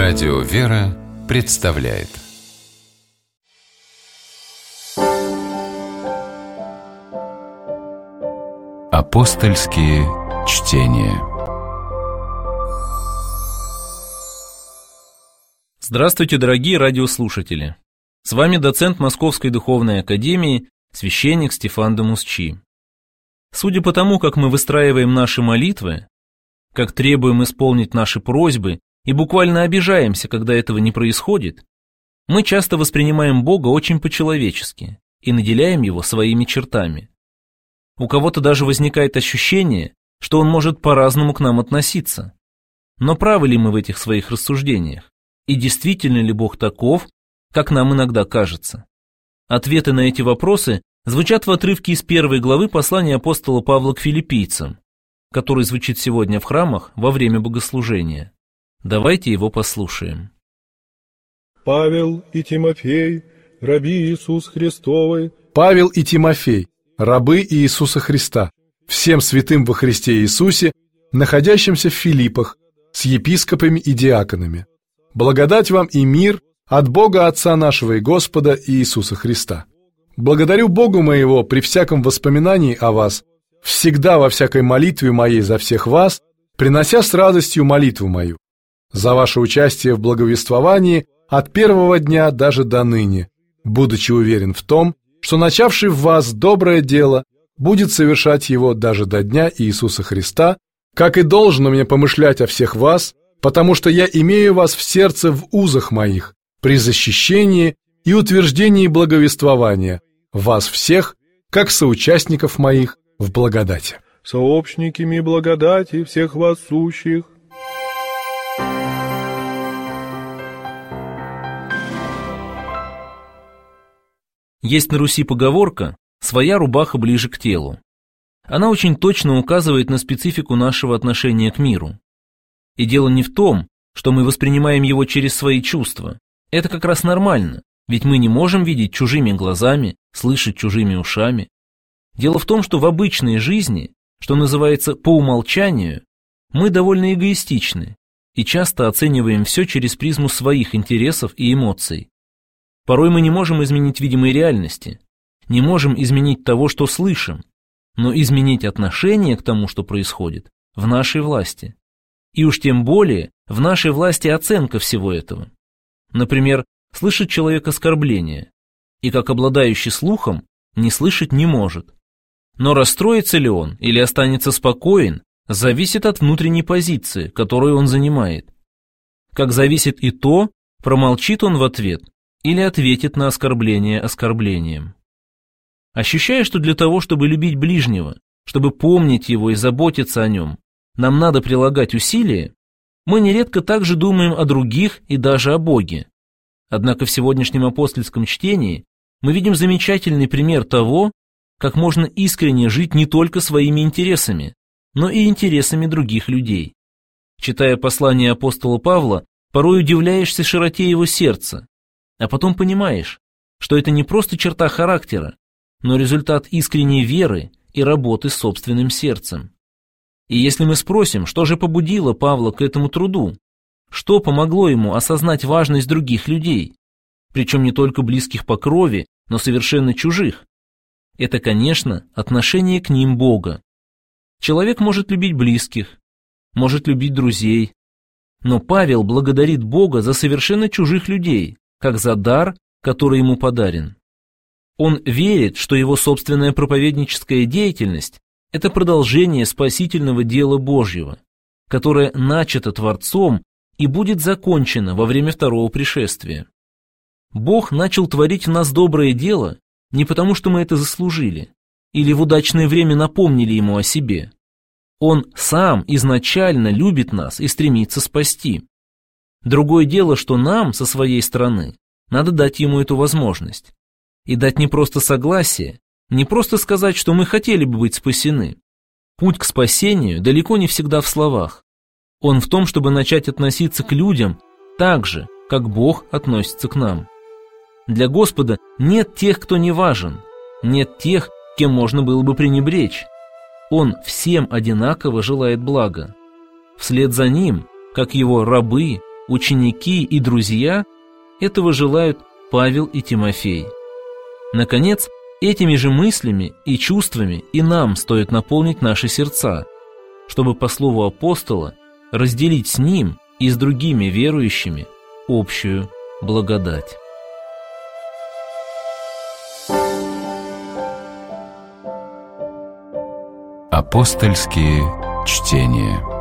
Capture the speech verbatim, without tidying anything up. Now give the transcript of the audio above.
Радио «Вера» представляет Апостольские чтения. Здравствуйте, дорогие радиослушатели! С вами доцент Московской Духовной Академии, священник Стефан де Мусчи. Судя по тому, как мы выстраиваем наши молитвы, как требуем исполнить наши просьбы и буквально обижаемся, когда этого не происходит, мы часто воспринимаем Бога очень по-человечески и наделяем Его своими чертами. У кого-то даже возникает ощущение, что Он может по-разному к нам относиться. Но правы ли мы в этих своих рассуждениях? И действительно ли Бог таков, как нам иногда кажется? Ответы на эти вопросы звучат в отрывке из первой главы послания апостола Павла к филиппийцам, который звучит сегодня в храмах во время богослужения. Давайте его послушаем. Павел и Тимофей, раби Иисуса Христовой. Павел и Тимофей, рабы Иисуса Христа, всем святым во Христе Иисусе, находящимся в Филиппах, с епископами и диаконами. Благодать вам и мир от Бога Отца нашего и Господа Иисуса Христа. Благодарю Богу моего при всяком воспоминании о вас, всегда во всякой молитве моей за всех вас, принося с радостью молитву мою, за ваше участие в благовествовании от первого дня даже до ныне, будучи уверен в том, что начавший в вас доброе дело будет совершать его даже до дня Иисуса Христа, как и должно мне помышлять о всех вас, потому что я имею вас в сердце в узах моих, при защищении и утверждении благовествования, вас всех, как соучастников моих в благодати. Сообщниками благодати всех вас сущих. Есть на Руси поговорка «своя рубаха ближе к телу». Она очень точно указывает на специфику нашего отношения к миру. И дело не в том, что мы воспринимаем его через свои чувства. Это как раз нормально, ведь мы не можем видеть чужими глазами, слышать чужими ушами. Дело в том, что в обычной жизни, что называется по умолчанию, мы довольно эгоистичны и часто оцениваем все через призму своих интересов и эмоций. Порой мы не можем изменить видимой реальности, не можем изменить того, что слышим, но изменить отношение к тому, что происходит, в нашей власти. И уж тем более в нашей власти оценка всего этого. Например, слышит человек оскорбление, и как обладающий слухом не слышать не может. Но расстроится ли он или останется спокоен, зависит от внутренней позиции, которую он занимает. Как зависит и то, промолчит он в ответ или ответит на оскорбление оскорблением. Ощущая, что для того, чтобы любить ближнего, чтобы помнить его и заботиться о нем, нам надо прилагать усилия, мы нередко также думаем о других и даже о Боге. Однако в сегодняшнем апостольском чтении мы видим замечательный пример того, как можно искренне жить не только своими интересами, но и интересами других людей. Читая послание апостола Павла, порой удивляешься широте его сердца, а потом понимаешь, что это не просто черта характера, но результат искренней веры и работы с собственным сердцем. И если мы спросим, что же побудило Павла к этому труду, что помогло ему осознать важность других людей, причем не только близких по крови, но совершенно чужих, это, конечно, отношение к ним Бога. Человек может любить близких, может любить друзей, но Павел благодарит Бога за совершенно чужих людей, как за дар, который ему подарен. Он верит, что его собственная проповедническая деятельность – это продолжение спасительного дела Божьего, которое начато Творцом и будет закончено во время второго пришествия. Бог начал творить в нас доброе дело не потому, что мы это заслужили, или в удачное время напомнили Ему о себе. Он сам изначально любит нас и стремится спасти. Другое дело, что нам, со своей стороны, надо дать Ему эту возможность. И дать не просто согласие, не просто сказать, что мы хотели бы быть спасены. Путь к спасению далеко не всегда в словах. Он в том, чтобы начать относиться к людям так же, как Бог относится к нам. Для Господа нет тех, кто не важен, нет тех, кем можно было бы пренебречь. Он всем одинаково желает блага. Вслед за Ним, как Его рабы, ученики и друзья этого желают Павел и Тимофей. Наконец, этими же мыслями и чувствами и нам стоит наполнить наши сердца, чтобы, по слову апостола, разделить с ним и с другими верующими общую благодать. Апостольские чтения.